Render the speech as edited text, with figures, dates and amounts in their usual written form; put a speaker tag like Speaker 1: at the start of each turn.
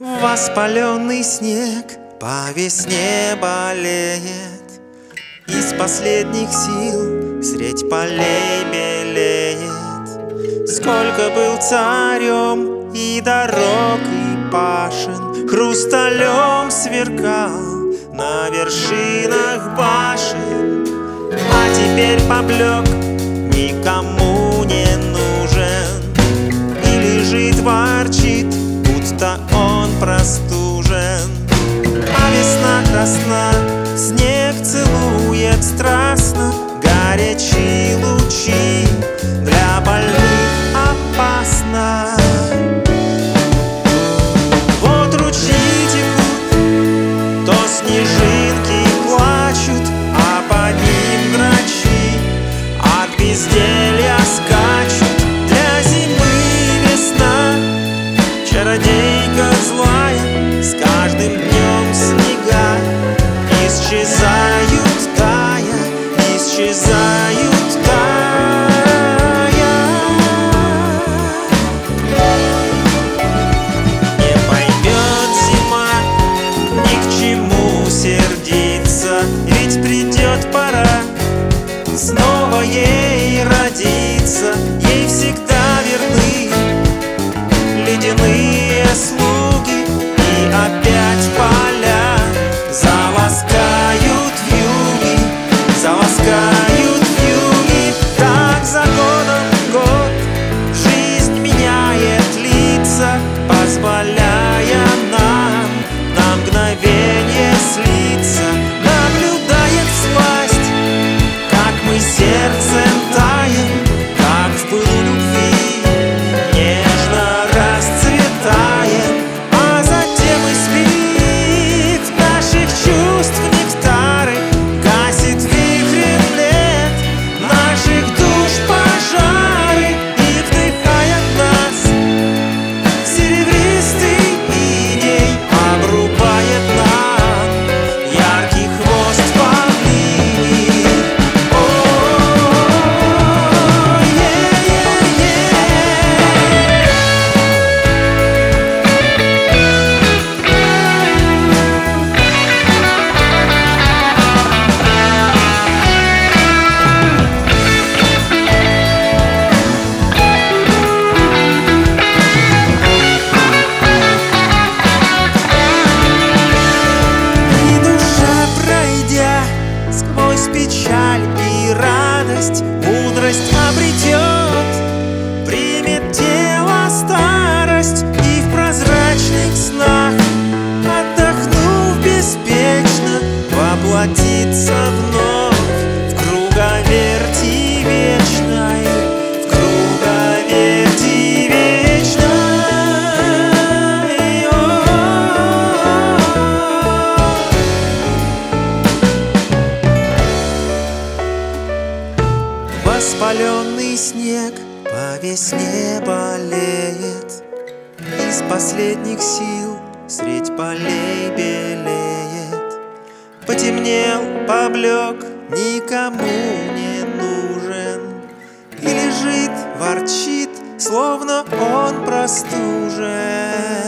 Speaker 1: Воспаленный снег по весне болеет, из последних сил средь полей белеет. Сколько был царем и дорог, и пашен, хрусталем сверкал на вершинах башен. А теперь поблек, никому не нужен, и лежит, ворчит, будто он простужен. А весна красна, снег целует страстно, горячие лучи для больных опасно. Вот ручьи текут, то снежинки плачут, а по ним грачи от безделья скачут. Для зимы весна, чародейка злая, с каждым днем снега исчезают тая, исчезают тая. Не поймет зима, ни к чему сердиться, ведь придет пора снова ей родиться. Ей всегда верны ледяные слуги, и опять поля заласкают вьюги, заласкают вьюги. Так за годом год жизнь меняет лица, позволяя нам на мгновение слиться. Наблюдает всласть, как мы сердцем таем, как в пылу любви нежно расцветаем, а затем и спит наших чувств нектары, гасит вихрем лет наших душ пожары, и вдыхает нас серебристый иней, обрубает нам яркий хвост павлиний. И душа, пройдя сквозь печаль и радость, мудрость обретет, примет тело старость, и в прозрачных снах, отдохнув беспечно, воплотится вновь в круговерти вечной, в круговерти вечной. Воспаленный снег по весне болеет, из последних сил средь полей белеет. Потемнел, поблек, никому не нужен, и лежит, ворчит, словно он простужен.